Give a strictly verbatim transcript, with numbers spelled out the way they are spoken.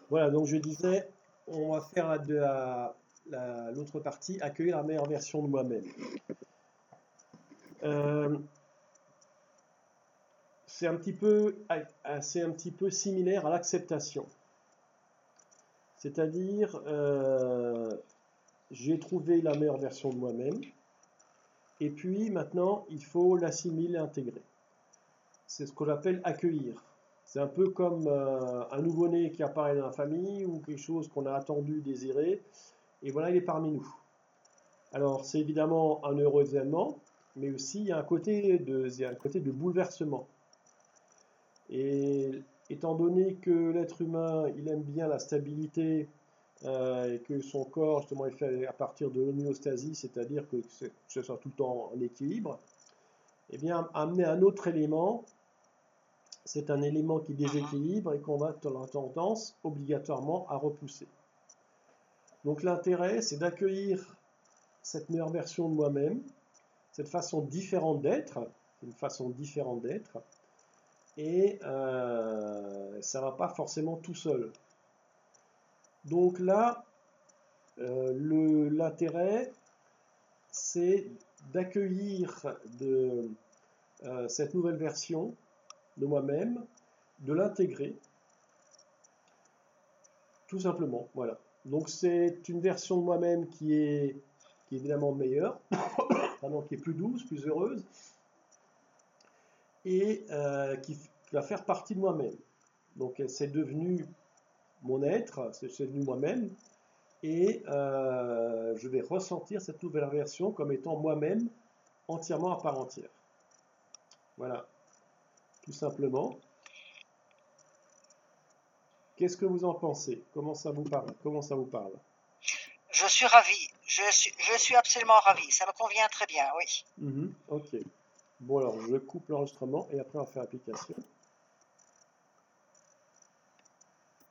Voilà, donc je disais, on va faire la- de la- la- l'autre partie, accueillir la meilleure version de moi-même. Euh, c'est un petit peu, ah, c'est un petit peu similaire à l'acceptation. C'est-à-dire, euh, j'ai trouvé la meilleure version de moi-même, et puis maintenant, il faut l'assimiler, l'intégrer. C'est ce qu'on appelle accueillir. C'est un peu comme euh, un nouveau-né qui apparaît dans la famille ou quelque chose qu'on a attendu, désiré, et voilà, il est parmi nous. Alors, c'est évidemment un heureux événement, mais aussi il y a un côté de, il y a un côté de bouleversement. Et étant donné que l'être humain, il aime bien la stabilité, euh, et que son corps, justement, est fait à partir de l'homéostasie, c'est-à-dire que, que ce soit tout le temps en équilibre, eh bien, amener un autre élément, c'est un élément qui déséquilibre et qu'on va avoir tendance obligatoirement à repousser. Donc l'intérêt, c'est d'accueillir cette meilleure version de moi-même, cette façon différente d'être, une façon différente d'être, et euh, ça ne va pas forcément tout seul. Donc là, euh, le, l'intérêt, c'est d'accueillir de, euh, cette nouvelle version de moi-même, de l'intégrer, tout simplement, voilà. Donc c'est une version de moi-même qui est, qui est évidemment meilleure, pardon, qui est plus douce, plus heureuse, et euh, qui, qui va faire partie de moi-même. Donc c'est devenu mon être, c'est devenu moi-même, et euh, je vais ressentir cette nouvelle version comme étant moi-même entièrement à part entière. Voilà, tout simplement. Qu'est-ce que vous en pensez? Comment ça vous parle? Comment ça vous parle? Je suis ravi. Je suis, je suis absolument ravi. Ça me convient très bien, oui. Mhm, ok. Bon alors, je coupe l'enregistrement et après on fait l'application.